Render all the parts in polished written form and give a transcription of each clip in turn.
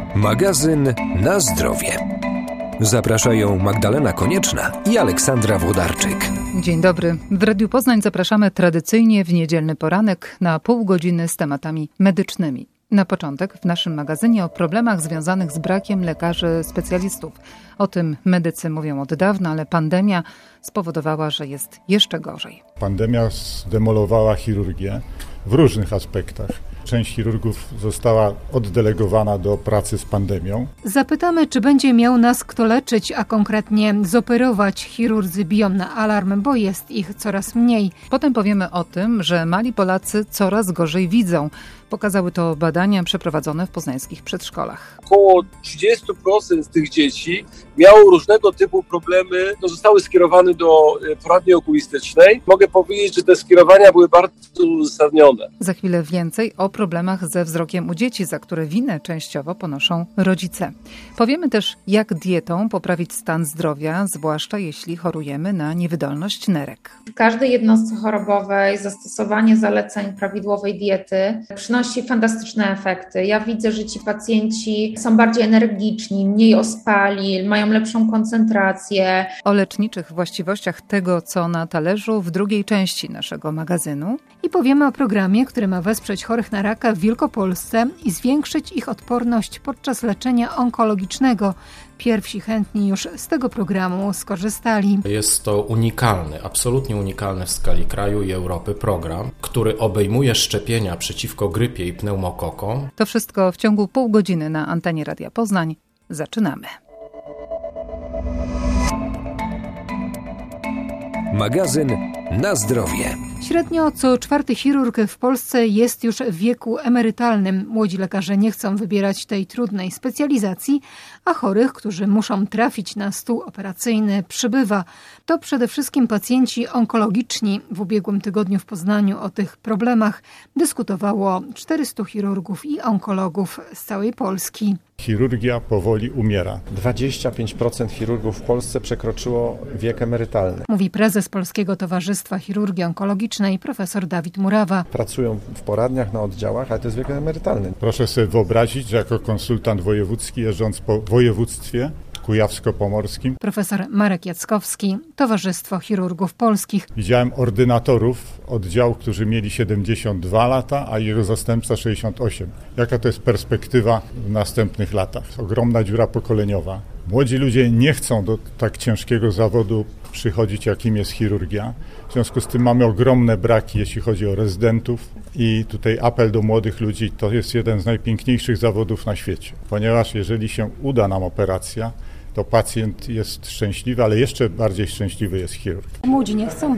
Magazyn Na zdrowie. Zapraszają Magdalena Konieczna i Aleksandra Włodarczyk. Dzień dobry. W Radiu Poznań zapraszamy tradycyjnie w niedzielny poranek na pół godziny z tematami medycznymi. Na początek w naszym magazynie o problemach związanych z brakiem lekarzy specjalistów. O tym medycy mówią od dawna, ale pandemia spowodowała, że jest jeszcze gorzej. Pandemia zdemolowała chirurgię w różnych aspektach. Część chirurgów została oddelegowana do pracy z pandemią. Zapytamy, czy będzie miał nas kto leczyć, a konkretnie zoperować. Chirurdzy biją na alarm, bo jest ich coraz mniej. Potem powiemy o tym, że mali Polacy coraz gorzej widzą. Pokazały to badania przeprowadzone w poznańskich przedszkolach. Około 30% z tych dzieci miało różnego typu problemy, zostały skierowane do poradni okulistycznej. Mogę powiedzieć, że te skierowania były bardzo uzasadnione. Za chwilę więcej o problemach ze wzrokiem u dzieci, za które winę częściowo ponoszą rodzice. Powiemy też, jak dietą poprawić stan zdrowia, zwłaszcza jeśli chorujemy na niewydolność nerek. W każdej jednostce chorobowej zastosowanie zaleceń prawidłowej diety przynosi fantastyczne efekty. Ja widzę, że ci pacjenci są bardziej energiczni, mniej ospali, mają lepszą koncentrację. O leczniczych właściwościach tego, co na talerzu w drugiej części naszego magazynu. I powiemy o programie, który ma wesprzeć chorych na raka w Wielkopolsce i zwiększyć ich odporność podczas leczenia onkologicznego. Pierwsi chętni już z tego programu skorzystali. Jest to unikalny, absolutnie unikalny w skali kraju i Europy program, który obejmuje szczepienia przeciwko grypie i pneumokokom. To wszystko w ciągu pół godziny na antenie Radia Poznań. Zaczynamy. Magazyn Na zdrowie. Średnio co czwarty chirurg w Polsce jest już w wieku emerytalnym. Młodzi lekarze nie chcą wybierać tej trudnej specjalizacji, a chorych, którzy muszą trafić na stół operacyjny, przybywa. To przede wszystkim pacjenci onkologiczni. W ubiegłym tygodniu w Poznaniu o tych problemach dyskutowało 400 chirurgów i onkologów z całej Polski. Chirurgia powoli umiera. 25% chirurgów w Polsce przekroczyło wiek emerytalny. Mówi prezes Polskiego Towarzystwa Chirurgii Onkologicznej profesor Dawid Murawa. Pracują w poradniach, na oddziałach, ale to jest wiek emerytalny. Proszę sobie wyobrazić, że jako konsultant wojewódzki, jeżdżąc po województwie kujawsko-pomorskim, profesor Marek Jackowski, Towarzystwo Chirurgów Polskich. Widziałem ordynatorów oddziału, którzy mieli 72 lata, a jego zastępca 68. Jaka to jest perspektywa w następnych latach? Ogromna dziura pokoleniowa. Młodzi ludzie nie chcą do tak ciężkiego zawodu przychodzić, jakim jest chirurgia. W związku z tym mamy ogromne braki, jeśli chodzi o rezydentów. I tutaj apel do młodych ludzi, to jest jeden z najpiękniejszych zawodów na świecie. Ponieważ jeżeli się uda nam operacja, to pacjent jest szczęśliwy, ale jeszcze bardziej szczęśliwy jest chirurg. Młodzi nie chcą,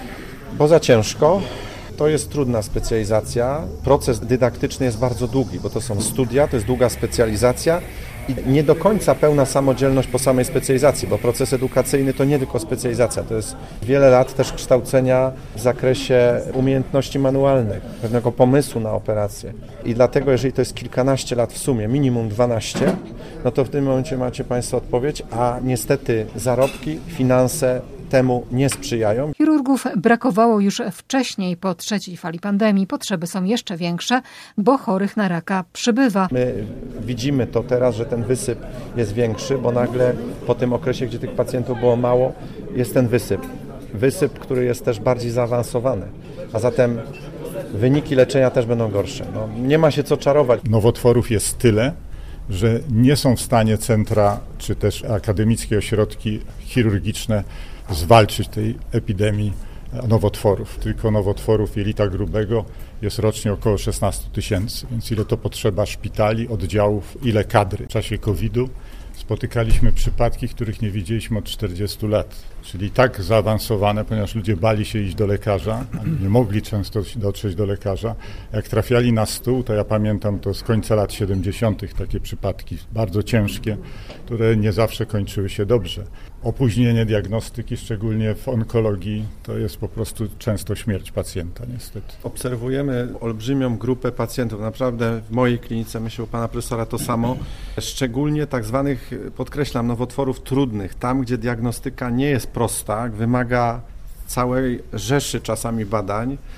Bo za ciężko. To jest trudna specjalizacja. Proces dydaktyczny jest bardzo długi, bo to są studia, to jest długa specjalizacja i nie do końca pełna samodzielność po samej specjalizacji, bo proces edukacyjny to nie tylko specjalizacja, to jest wiele lat też kształcenia w zakresie umiejętności manualnych, pewnego pomysłu na operację. I dlatego, jeżeli to jest kilkanaście lat w sumie, minimum 12, no to w tym momencie macie Państwo odpowiedź, a niestety zarobki, finanse temu nie sprzyjają. Chirurgów brakowało już wcześniej, po trzeciej fali pandemii. Potrzeby są jeszcze większe, bo chorych na raka przybywa. My widzimy to teraz, że ten wysyp jest większy, bo nagle po tym okresie, gdzie tych pacjentów było mało, jest ten wysyp. Wysyp, który jest też bardziej zaawansowany, a zatem wyniki leczenia też będą gorsze. Nie ma się co czarować. Nowotworów jest tyle, że nie są w stanie centra czy też akademickie ośrodki chirurgiczne zwalczyć tej epidemii nowotworów. Tylko nowotworów jelita grubego jest rocznie około 16 000, więc ile to potrzeba szpitali, oddziałów, ile kadry. W czasie COVID-u spotykaliśmy przypadki, których nie widzieliśmy od 40 lat. Czyli tak zaawansowane, ponieważ ludzie bali się iść do lekarza, nie mogli często dotrzeć do lekarza. Jak trafiali na stół, to ja pamiętam to z końca lat 70. takie przypadki bardzo ciężkie, które nie zawsze kończyły się dobrze. Opóźnienie diagnostyki, szczególnie w onkologii, to jest po prostu często śmierć pacjenta niestety. Obserwujemy olbrzymią grupę pacjentów, naprawdę w mojej klinice, myślę u pana profesora to samo, szczególnie tak zwanych, podkreślam, nowotworów trudnych, tam gdzie diagnostyka nie jest prosta, wymaga całej rzeszy czasami badań,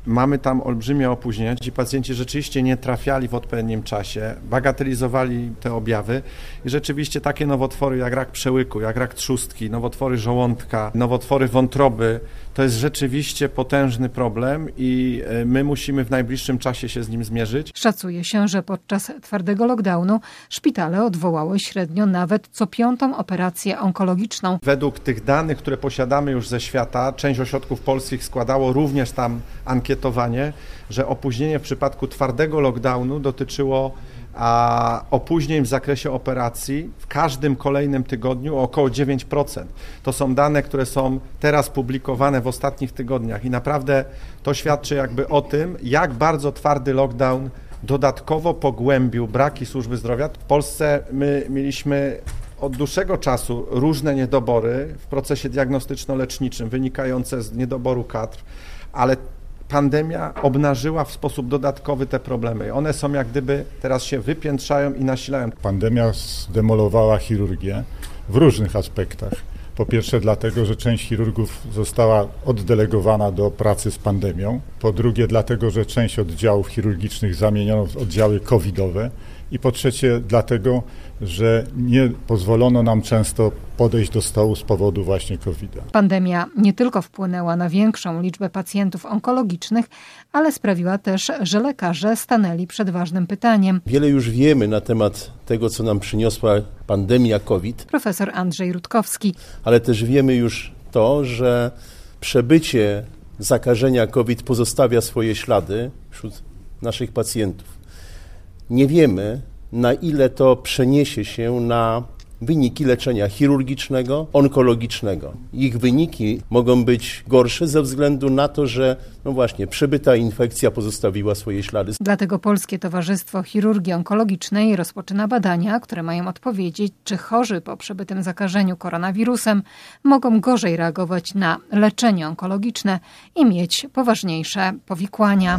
mamy tam olbrzymie opóźnienia. Ci pacjenci rzeczywiście nie trafiali w odpowiednim czasie, bagatelizowali te objawy i rzeczywiście takie nowotwory jak rak przełyku, jak rak trzustki, nowotwory żołądka, nowotwory wątroby, to jest rzeczywiście potężny problem i my musimy w najbliższym czasie się z nim zmierzyć. Szacuje się, że podczas twardego lockdownu szpitale odwołały średnio nawet co 5. operację onkologiczną. Według tych danych, które posiadamy już ze świata, część ośrodków polskich składało również tam ankietowanie, że opóźnienie w przypadku twardego lockdownu dotyczyło opóźnień w zakresie operacji w każdym kolejnym tygodniu o około 9%. To są dane, które są teraz publikowane w ostatnich tygodniach i naprawdę to świadczy jakby o tym, jak bardzo twardy lockdown dodatkowo pogłębił braki służby zdrowia. W Polsce my mieliśmy od dłuższego czasu różne niedobory w procesie diagnostyczno-leczniczym wynikające z niedoboru kadr, ale pandemia obnażyła w sposób dodatkowy te problemy. One są jak gdyby teraz się wypiętrzają i nasilają. Pandemia zdemolowała chirurgię w różnych aspektach. Po pierwsze dlatego, że część chirurgów została oddelegowana do pracy z pandemią. Po drugie dlatego, że część oddziałów chirurgicznych zamieniono w oddziały covidowe. I po trzecie dlatego, że nie pozwolono nam często podejść do stołu z powodu właśnie COVID-a. Pandemia nie tylko wpłynęła na większą liczbę pacjentów onkologicznych, ale sprawiła też, że lekarze stanęli przed ważnym pytaniem. Wiele już wiemy na temat tego, co nam przyniosła pandemia COVID. Profesor Andrzej Rutkowski. Ale też wiemy już to, że przebycie zakażenia COVID pozostawia swoje ślady wśród naszych pacjentów. Nie wiemy, na ile to przeniesie się na wyniki leczenia chirurgicznego, onkologicznego. Ich wyniki mogą być gorsze ze względu na to, że przebyta infekcja pozostawiła swoje ślady. Dlatego Polskie Towarzystwo Chirurgii Onkologicznej rozpoczyna badania, które mają odpowiedzieć, czy chorzy po przebytym zakażeniu koronawirusem mogą gorzej reagować na leczenie onkologiczne i mieć poważniejsze powikłania.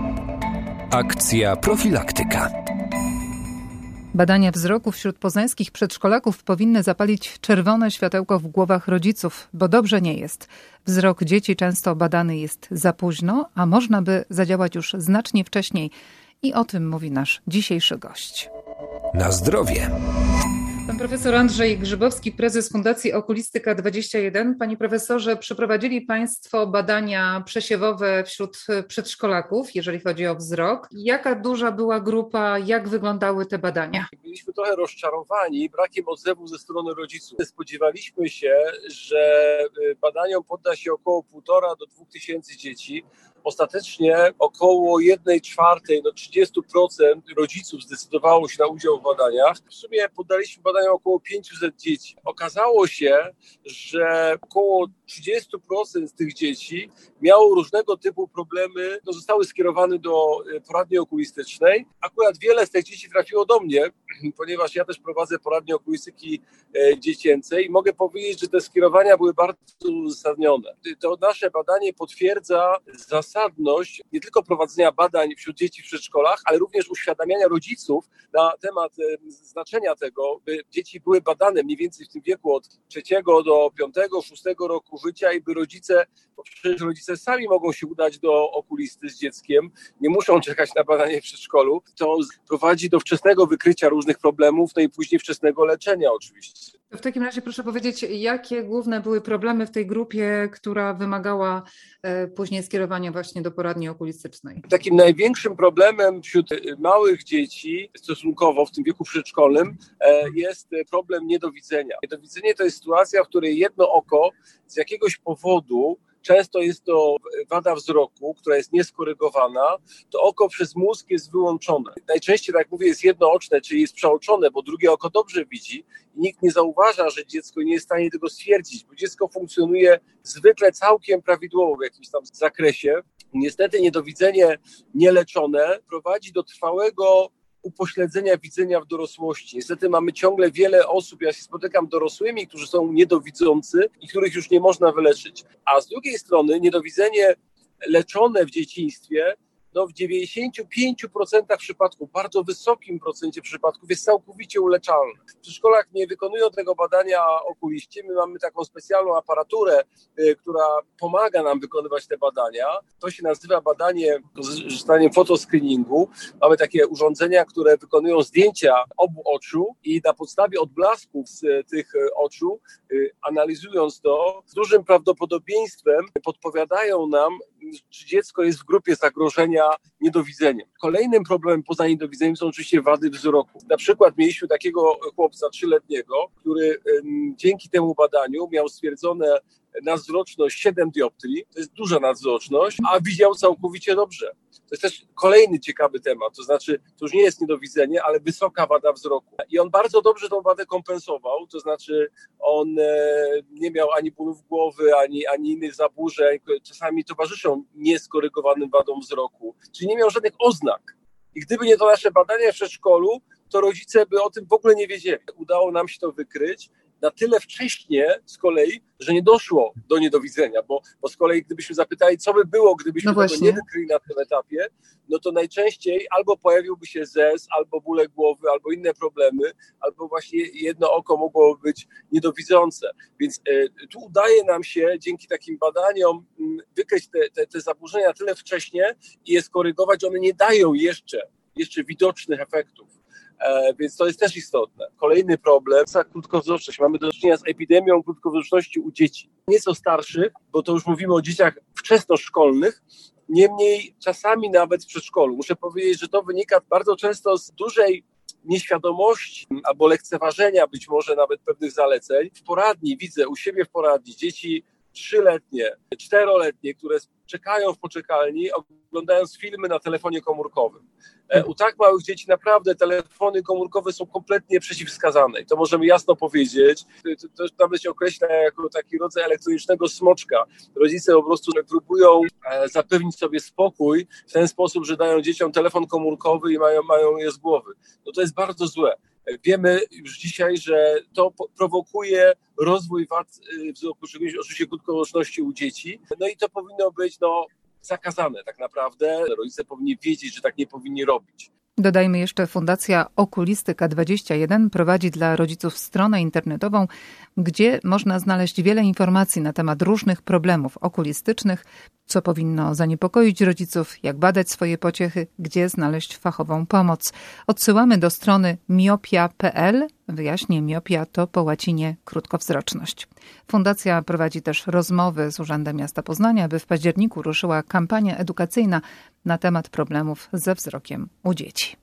Akcja profilaktyka. Badania wzroku wśród poznańskich przedszkolaków powinny zapalić czerwone światełko w głowach rodziców, bo dobrze nie jest. Wzrok dzieci często badany jest za późno, a można by zadziałać już znacznie wcześniej. I o tym mówi nasz dzisiejszy gość. Na zdrowie. Pan profesor Andrzej Grzybowski, prezes Fundacji Okulistyka 21. Panie profesorze, przeprowadzili Państwo badania przesiewowe wśród przedszkolaków, jeżeli chodzi o wzrok. Jaka duża była grupa, jak wyglądały te badania? Byliśmy trochę rozczarowani brakiem odzewu ze strony rodziców. Spodziewaliśmy się, że badaniom podda się około 1,5 do 2 tysięcy dzieci. Ostatecznie około 1/4, 30% rodziców zdecydowało się na udział w badaniach. W sumie poddaliśmy badaniom około 500 dzieci. Okazało się, że około 30% z tych dzieci miało różnego typu problemy, zostały skierowane do poradni okulistycznej. Akurat wiele z tych dzieci trafiło do mnie, ponieważ ja też prowadzę poradnię okulistyki dziecięcej i mogę powiedzieć, że te skierowania były bardzo uzasadnione. To nasze badanie potwierdza zasadność nie tylko prowadzenia badań wśród dzieci w przedszkolach, ale również uświadamiania rodziców na temat znaczenia tego, by dzieci były badane mniej więcej w tym wieku od 3 do 5, 6 roku życia i by rodzice, bo przecież rodzice sami mogą się udać do okulisty z dzieckiem, nie muszą czekać na badanie w przedszkolu. To prowadzi do wczesnego wykrycia różnych problemów, no i później wczesnego leczenia oczywiście. W takim razie proszę powiedzieć, jakie główne były problemy w tej grupie, która wymagała później skierowania właśnie do poradni okulistycznej? Takim największym problemem wśród małych dzieci stosunkowo w tym wieku przedszkolnym jest problem niedowidzenia. Niedowidzenie to jest sytuacja, w której jedno oko z jakiegoś powodu, często jest to wada wzroku, która jest nieskorygowana, to oko przez mózg jest wyłączone. Najczęściej, tak jak mówię, jest jednooczne, czyli jest przeoczone, bo drugie oko dobrze widzi i nikt nie zauważa, że dziecko nie jest w stanie tego stwierdzić, bo dziecko funkcjonuje zwykle całkiem prawidłowo w jakimś tam zakresie. Niestety niedowidzenie nieleczone prowadzi do trwałego upośledzenia widzenia w dorosłości. Niestety mamy ciągle wiele osób, ja się spotykam dorosłymi, którzy są niedowidzący i których już nie można wyleczyć. A z drugiej strony niedowidzenie leczone w dzieciństwie w 95% przypadków, bardzo wysokim procencie przypadków jest całkowicie uleczalny. W przedszkolach nie wykonują tego badania okuliści. My mamy taką specjalną aparaturę, która pomaga nam wykonywać te badania. To się nazywa badanie z wykorzystaniem fotoscreeningu. Mamy takie urządzenia, które wykonują zdjęcia obu oczu i na podstawie odblasków z tych oczu, analizując to, z dużym prawdopodobieństwem podpowiadają nam, czy dziecko jest w grupie zagrożenia niedowidzeniem. Kolejnym problemem poza niedowidzeniem są oczywiście wady wzroku. Na przykład mieliśmy takiego chłopca 3-letniego, który dzięki temu badaniu miał stwierdzone nadzroczność 7 dioptrii, to jest duża nadzroczność, a widział całkowicie dobrze. To jest też kolejny ciekawy temat, to znaczy to już nie jest niedowidzenie, ale wysoka wada wzroku. I on bardzo dobrze tą wadę kompensował, to znaczy on nie miał ani bólów głowy, ani innych zaburzeń, czasami towarzyszą nieskorygowanym wadom wzroku, czyli nie miał żadnych oznak. I gdyby nie to nasze badania w przedszkolu, to rodzice by o tym w ogóle nie wiedzieli. Udało nam się to wykryć na tyle wcześnie z kolei, że nie doszło do niedowidzenia, bo z kolei gdybyśmy zapytali, co by było, gdybyśmy tego nie wykryli na tym etapie, no to najczęściej albo pojawiłby się ZES, albo bóle głowy, albo inne problemy, albo właśnie jedno oko mogło być niedowidzące. Więc tu udaje nam się dzięki takim badaniom wykryć te zaburzenia tyle wcześnie i je skorygować, one nie dają jeszcze widocznych efektów. Więc to jest też istotne. Kolejny problem to krótkowzroczność. Mamy do czynienia z epidemią krótkowzroczności u dzieci. Nieco starszych, bo to już mówimy o dzieciach wczesnoszkolnych, niemniej czasami nawet w przedszkolu. Muszę powiedzieć, że to wynika bardzo często z dużej nieświadomości albo lekceważenia być może nawet pewnych zaleceń. W poradni, widzę u siebie w poradni dzieci 3-letnie, 4-letnie, które czekają w poczekalni, oglądając filmy na telefonie komórkowym. U tak małych dzieci naprawdę telefony komórkowe są kompletnie przeciwwskazane i to możemy jasno powiedzieć. To nawet się określa jako taki rodzaj elektronicznego smoczka. Rodzice po prostu próbują zapewnić sobie spokój w ten sposób, że dają dzieciom telefon komórkowy i mają je z głowy. No to jest bardzo złe. Wiemy już dzisiaj, że to prowokuje rozwój wad wzroku, oczywiście krótkowzroczności u dzieci. No i to powinno być zakazane tak naprawdę. Rodzice powinni wiedzieć, że tak nie powinni robić. Dodajmy jeszcze, Fundacja Okulistyka21 prowadzi dla rodziców stronę internetową, gdzie można znaleźć wiele informacji na temat różnych problemów okulistycznych, co powinno zaniepokoić rodziców, jak badać swoje pociechy, gdzie znaleźć fachową pomoc. Odsyłamy do strony miopia.pl. Wyjaśnię, miopia to po łacinie krótkowzroczność. Fundacja prowadzi też rozmowy z Urzędem Miasta Poznania, by w październiku ruszyła kampania edukacyjna na temat problemów ze wzrokiem u dzieci.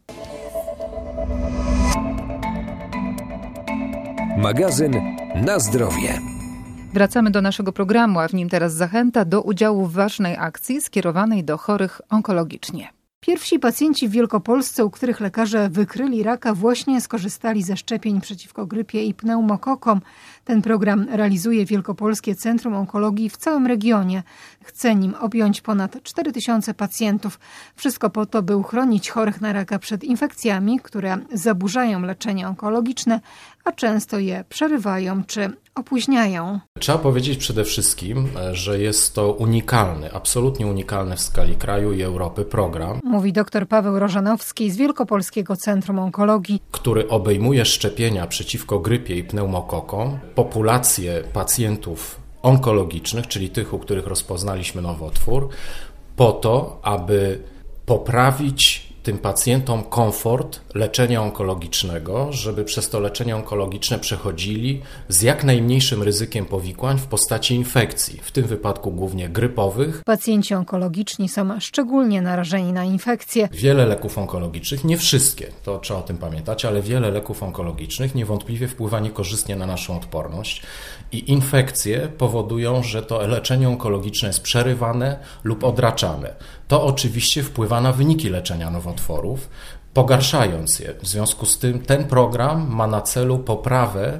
Magazyn Na zdrowie. Wracamy do naszego programu, a w nim teraz zachęta do udziału w ważnej akcji skierowanej do chorych onkologicznie. Pierwsi pacjenci w Wielkopolsce, u których lekarze wykryli raka, właśnie skorzystali ze szczepień przeciwko grypie i pneumokokom. Ten program realizuje Wielkopolskie Centrum Onkologii w całym regionie. Chce nim objąć ponad 4000 pacjentów. Wszystko po to, by uchronić chorych na raka przed infekcjami, które zaburzają leczenie onkologiczne, a często je przerywają czy opóźniają. Trzeba powiedzieć przede wszystkim, że jest to unikalny, absolutnie unikalny w skali kraju i Europy program. Mówi dr Paweł Rożanowski z Wielkopolskiego Centrum Onkologii, który obejmuje szczepienia przeciwko grypie i pneumokokom, populację pacjentów onkologicznych, czyli tych, u których rozpoznaliśmy nowotwór, po to, aby poprawić tym pacjentom komfort leczenia onkologicznego, żeby przez to leczenie onkologiczne przechodzili z jak najmniejszym ryzykiem powikłań w postaci infekcji, w tym wypadku głównie grypowych. Pacjenci onkologiczni są szczególnie narażeni na infekcje. Wiele leków onkologicznych, nie wszystkie, to trzeba o tym pamiętać, ale wiele leków onkologicznych niewątpliwie wpływa niekorzystnie na naszą odporność i infekcje powodują, że to leczenie onkologiczne jest przerywane lub odraczane. To oczywiście wpływa na wyniki leczenia nowotworów, pogarszając je. W związku z tym ten program ma na celu poprawę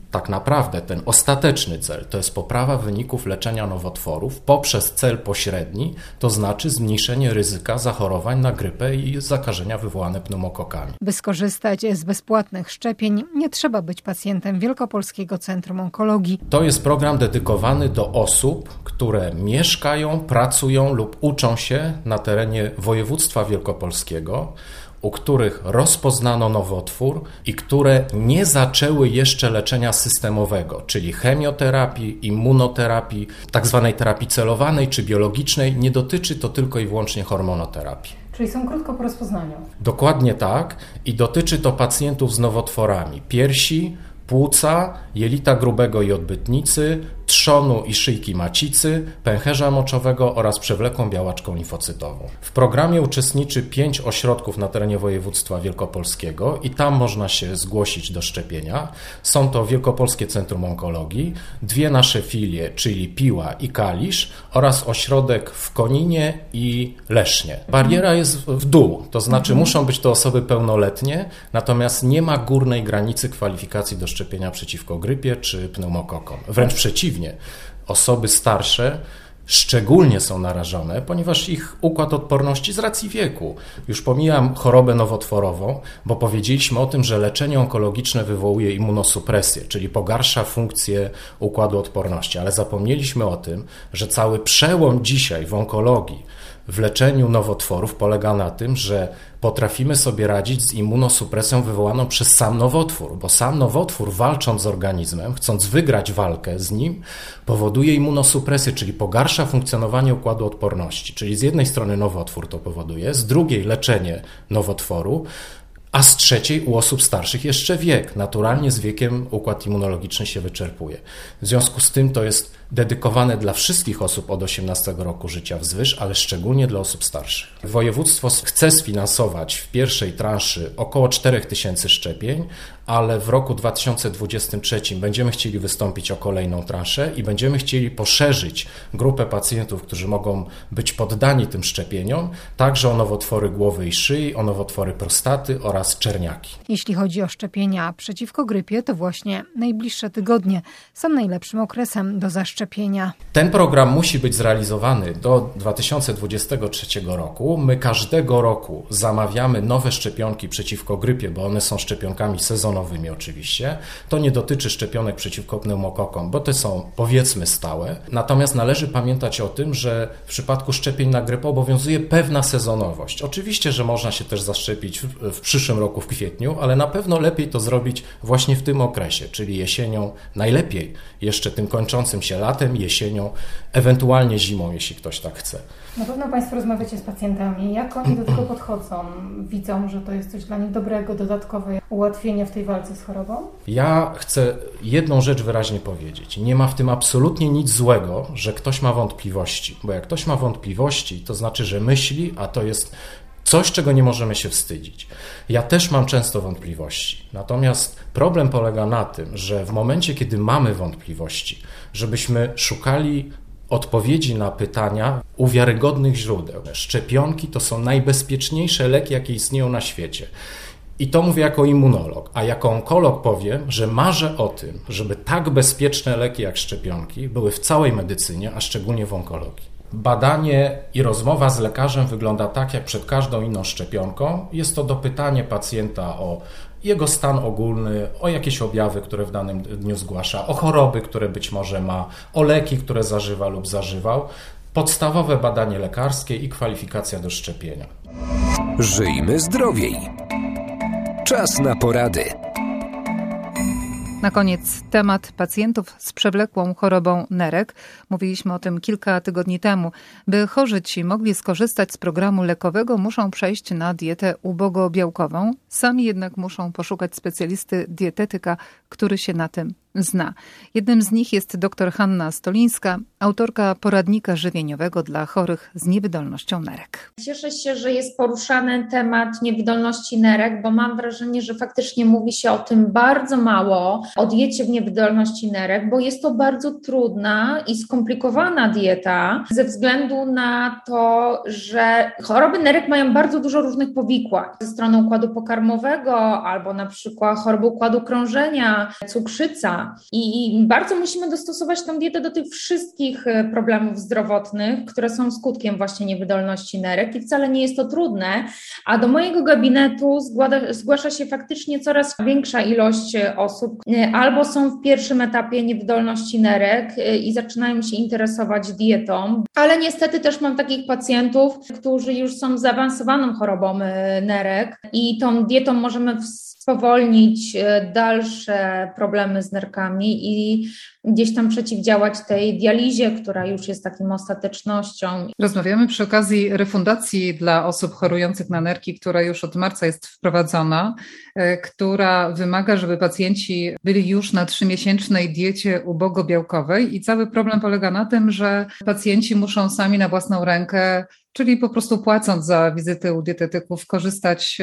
tak naprawdę ten ostateczny cel to jest poprawa wyników leczenia nowotworów poprzez cel pośredni, to znaczy zmniejszenie ryzyka zachorowań na grypę i zakażenia wywołane pneumokokami. By skorzystać z bezpłatnych szczepień, nie trzeba być pacjentem Wielkopolskiego Centrum Onkologii. To jest program dedykowany do osób, które mieszkają, pracują lub uczą się na terenie województwa wielkopolskiego, u których rozpoznano nowotwór i które nie zaczęły jeszcze leczenia systemowego, czyli chemioterapii, immunoterapii, tak zwanej terapii celowanej czy biologicznej. Nie dotyczy to tylko i wyłącznie hormonoterapii. Czyli są krótko po rozpoznaniu. Dokładnie tak i dotyczy to pacjentów z nowotworami piersi, płuca, jelita grubego i odbytnicy, trzonu i szyjki macicy, pęcherza moczowego oraz przewlekłą białaczką limfocytową. W programie uczestniczy 5 ośrodków na terenie województwa wielkopolskiego i tam można się zgłosić do szczepienia. Są to Wielkopolskie Centrum Onkologii, 2 nasze filie, czyli Piła i Kalisz oraz ośrodek w Koninie i Lesznie. Bariera jest w dół, to znaczy muszą być to osoby pełnoletnie, natomiast nie ma górnej granicy kwalifikacji do szczepienia przeciwko grypie czy pneumokokom. Wręcz przeciwnie. Osoby starsze szczególnie są narażone, ponieważ ich układ odporności z racji wieku. Już pomijam chorobę nowotworową, bo powiedzieliśmy o tym, że leczenie onkologiczne wywołuje immunosupresję, czyli pogarsza funkcję układu odporności, ale zapomnieliśmy o tym, że cały przełom dzisiaj w onkologii, w leczeniu nowotworów polega na tym, że potrafimy sobie radzić z immunosupresją wywołaną przez sam nowotwór, bo sam nowotwór, walcząc z organizmem, chcąc wygrać walkę z nim, powoduje immunosupresję, czyli pogarsza funkcjonowanie układu odporności. Czyli z jednej strony nowotwór to powoduje, z drugiej leczenie nowotworu, a z trzeciej u osób starszych jeszcze wiek. Naturalnie z wiekiem układ immunologiczny się wyczerpuje. W związku z tym to jest dedykowane dla wszystkich osób od 18 roku życia wzwyż, ale szczególnie dla osób starszych. Województwo chce sfinansować w pierwszej transzy około 4000 szczepień, ale w roku 2023 będziemy chcieli wystąpić o kolejną transzę i będziemy chcieli poszerzyć grupę pacjentów, którzy mogą być poddani tym szczepieniom, także o nowotwory głowy i szyi, o nowotwory prostaty oraz czerniaki. Jeśli chodzi o szczepienia przeciwko grypie, to właśnie najbliższe tygodnie są najlepszym okresem do zaszczepienia. Ten program musi być zrealizowany do 2023 roku. My każdego roku zamawiamy nowe szczepionki przeciwko grypie, bo one są szczepionkami sezonowymi oczywiście. To nie dotyczy szczepionek przeciwko pneumokokom, bo te są powiedzmy stałe. Natomiast należy pamiętać o tym, że w przypadku szczepień na grypę obowiązuje pewna sezonowość. Oczywiście, że można się też zaszczepić w przyszłym roku w kwietniu, ale na pewno lepiej to zrobić właśnie w tym okresie, czyli jesienią, najlepiej jeszcze tym kończącym się latem, jesienią, ewentualnie zimą, jeśli ktoś tak chce. Na pewno Państwo rozmawiacie z pacjentami. Jak oni do tego podchodzą? Widzą, że to jest coś dla nich dobrego, dodatkowe ułatwienie w tej walce z chorobą? Ja chcę jedną rzecz wyraźnie powiedzieć. Nie ma w tym absolutnie nic złego, że ktoś ma wątpliwości. Bo jak ktoś ma wątpliwości, to znaczy, że myśli, a to jest coś, czego nie możemy się wstydzić. Ja też mam często wątpliwości. Natomiast problem polega na tym, że w momencie, kiedy mamy wątpliwości, żebyśmy szukali odpowiedzi na pytania u wiarygodnych źródeł. Szczepionki to są najbezpieczniejsze leki, jakie istnieją na świecie. I to mówię jako immunolog, a jako onkolog powiem, że marzę o tym, żeby tak bezpieczne leki jak szczepionki były w całej medycynie, a szczególnie w onkologii. Badanie i rozmowa z lekarzem wygląda tak, jak przed każdą inną szczepionką. Jest to dopytanie pacjenta o jego stan ogólny, o jakieś objawy, które w danym dniu zgłasza, o choroby, które być może ma, o leki, które zażywa lub zażywał. Podstawowe badanie lekarskie i kwalifikacja do szczepienia. Żyjmy zdrowiej. Czas na porady. Na koniec temat pacjentów z przewlekłą chorobą nerek. Mówiliśmy o tym kilka tygodni temu. By chorzy ci mogli skorzystać z programu lekowego, muszą przejść na dietę ubogobiałkową. Sami jednak muszą poszukać specjalisty dietetyka, który się na tym zna. Jednym z nich jest dr Hanna Stolińska, autorka poradnika żywieniowego dla chorych z niewydolnością nerek. Cieszę się, że jest poruszany temat niewydolności nerek, bo mam wrażenie, że faktycznie mówi się o tym bardzo mało, o diecie w niewydolności nerek, bo jest to bardzo trudna i skomplikowana dieta ze względu na to, że choroby nerek mają bardzo dużo różnych powikłań ze strony układu pokarmowego albo na przykład choroby układu krążenia, cukrzyca. mięsa. I bardzo musimy dostosować tą dietę do tych wszystkich problemów zdrowotnych, które są skutkiem właśnie niewydolności nerek i wcale nie jest to trudne, a do mojego gabinetu zgłasza się faktycznie coraz większa ilość osób, albo są w pierwszym etapie niewydolności nerek i zaczynają się interesować dietą, ale niestety też mam takich pacjentów, którzy już są z zaawansowaną chorobą nerek i tą dietą możemy spowolnić dalsze problemy z nerkami i gdzieś tam przeciwdziałać tej dializie, która już jest taką ostatecznością. Rozmawiamy przy okazji refundacji dla osób chorujących na nerki, która już od marca jest wprowadzona, która wymaga, żeby pacjenci byli już na 3-miesięcznej diecie ubogobiałkowej i cały problem polega na tym, że pacjenci muszą sami na własną rękę, czyli po prostu płacąc za wizyty u dietetyków, korzystać,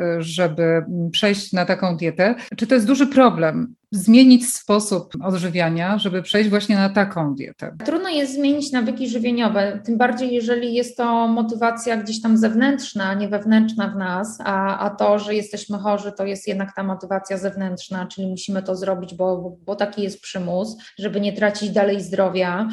żeby przejść na taką dietę. Czy to jest duży problem? Zmienić sposób odżywiania, żeby przejść właśnie na taką dietę? Trudno jest zmienić nawyki żywieniowe, tym bardziej jeżeli jest to motywacja gdzieś tam zewnętrzna, nie wewnętrzna w nas, a to, że jesteśmy chorzy, to jest jednak ta motywacja zewnętrzna, czyli musimy to zrobić, bo taki jest przymus, żeby nie tracić dalej zdrowia.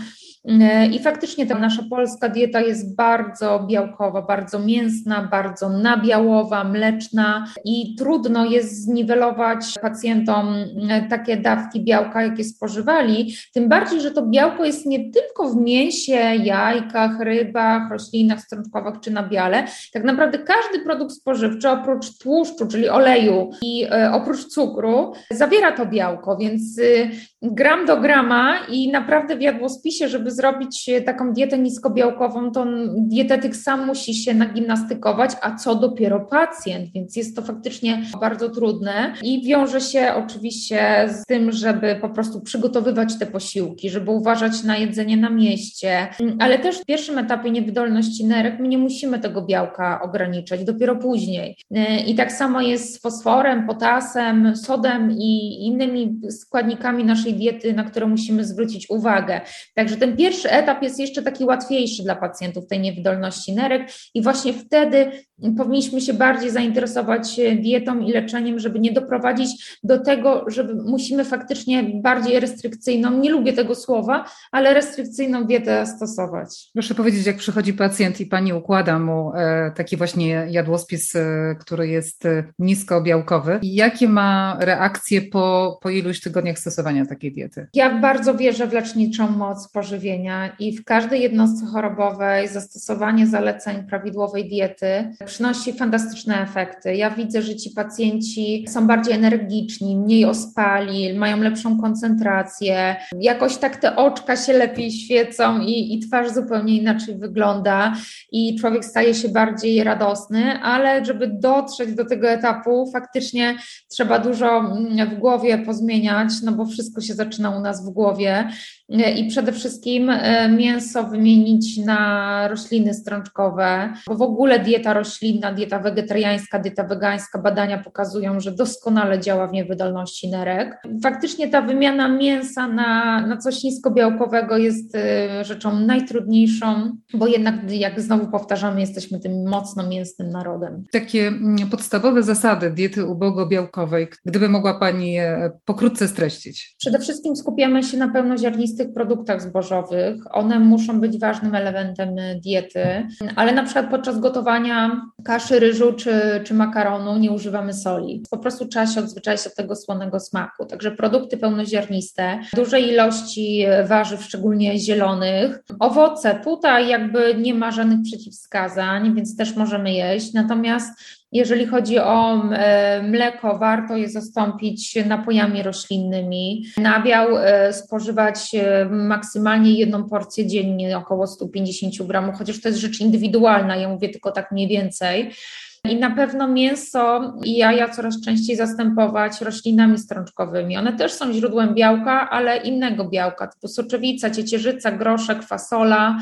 I faktycznie ta nasza polska dieta jest bardzo białkowa, bardzo mięsna, bardzo nabiałowa, mleczna i trudno jest zniwelować pacjentom takie dawki białka, jakie spożywali, tym bardziej, że to białko jest nie tylko w mięsie, jajkach, rybach, roślinach strączkowych czy nabiale. Tak naprawdę każdy produkt spożywczy oprócz tłuszczu, czyli oleju i oprócz cukru zawiera to białko, więc gram do grama i naprawdę w jadłospisie, żeby zrobić taką dietę niskobiałkową, to dietetyk sam musi się nagimnastykować, a co dopiero pacjent, więc jest to faktycznie bardzo trudne i wiąże się oczywiście z tym, żeby po prostu przygotowywać te posiłki, żeby uważać na jedzenie na mieście, ale też w pierwszym etapie niewydolności nerek my nie musimy tego białka ograniczać, dopiero później. I tak samo jest z fosforem, potasem, sodem i innymi składnikami naszej diety, na które musimy zwrócić uwagę. Także ten pierwszy etap jest jeszcze taki łatwiejszy dla pacjentów tej niewydolności nerek i właśnie wtedy powinniśmy się bardziej zainteresować dietą i leczeniem, żeby nie doprowadzić do tego, że musimy faktycznie bardziej restrykcyjną, nie lubię tego słowa, ale restrykcyjną dietę stosować. Proszę powiedzieć, jak przychodzi pacjent i pani układa mu taki właśnie jadłospis, który jest niskobiałkowy i jakie ma reakcje po iluś tygodniach stosowania takiej diety? Ja bardzo wierzę w leczniczą moc pożywienia i w każdej jednostce chorobowej zastosowanie zaleceń prawidłowej diety przynosi fantastyczne efekty. Ja widzę, że ci pacjenci są bardziej energiczni, mniej ospali, mają lepszą koncentrację, jakoś tak te oczka się lepiej świecą i twarz zupełnie inaczej wygląda i człowiek staje się bardziej radosny, ale żeby dotrzeć do tego etapu, faktycznie trzeba dużo w głowie pozmieniać, no bo wszystko się zaczyna u nas w głowie. I przede wszystkim mięso wymienić na rośliny strączkowe, bo w ogóle dieta roślinna, dieta wegetariańska, dieta wegańska, badania pokazują, że doskonale działa w niewydolności nerek. Faktycznie ta wymiana mięsa na coś niskobiałkowego jest rzeczą najtrudniejszą, bo jednak, jak znowu powtarzamy, jesteśmy tym mocno mięsnym narodem. Takie podstawowe zasady diety ubogobiałkowej, gdyby mogła Pani je pokrótce streścić. Przede wszystkim skupiamy się na pełnoziarnistych produktach zbożowych. One muszą być ważnym elementem diety, ale na przykład podczas gotowania kaszy, ryżu czy makaronu nie używamy soli. Po prostu trzeba się odzwyczaić od tego słonego smaku. Także produkty pełnoziarniste, duże ilości warzyw, szczególnie zielonych. Owoce, tutaj jakby nie ma żadnych przeciwwskazań, więc też możemy jeść. Natomiast jeżeli chodzi o mleko, warto je zastąpić napojami roślinnymi. Nabiał spożywać maksymalnie 1 porcję dziennie, około 150 gramów, chociaż to jest rzecz indywidualna, ja mówię tylko tak mniej więcej. I na pewno mięso i jaja coraz częściej zastępować roślinami strączkowymi. One też są źródłem białka, ale innego białka, typu soczewica, ciecierzyca, groszek, fasola.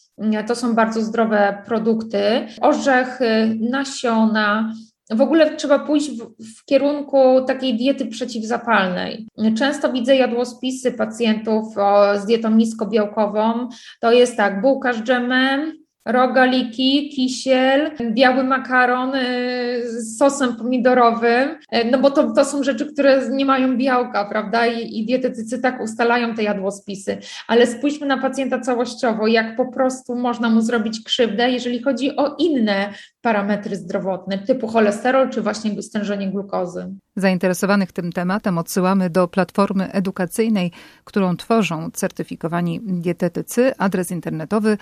To są bardzo zdrowe produkty. Orzechy, nasiona. W ogóle trzeba pójść w kierunku takiej diety przeciwzapalnej. Często widzę jadłospisy pacjentów z dietą niskobiałkową. To jest tak, bułka z dżemem, Rogaliki, kisiel, biały makaron z sosem pomidorowym, no bo to są rzeczy, które nie mają białka, prawda? I dietetycy tak ustalają te jadłospisy. Ale spójrzmy na pacjenta całościowo, jak po prostu można mu zrobić krzywdę, jeżeli chodzi o inne parametry zdrowotne, typu cholesterol czy właśnie stężenie glukozy. Zainteresowanych tym tematem odsyłamy do platformy edukacyjnej, którą tworzą certyfikowani dietetycy. Adres internetowy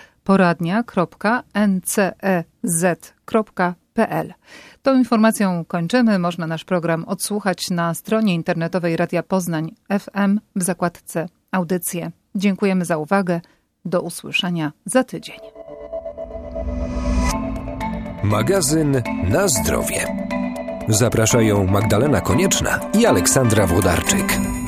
poradnia.ncez.pl. Tą informacją kończymy. Można nasz program odsłuchać na stronie internetowej Radia Poznań FM w zakładce Audycje. Dziękujemy za uwagę. Do usłyszenia za tydzień. Magazyn Na zdrowie. Zapraszają Magdalena Konieczna i Aleksandra Włodarczyk.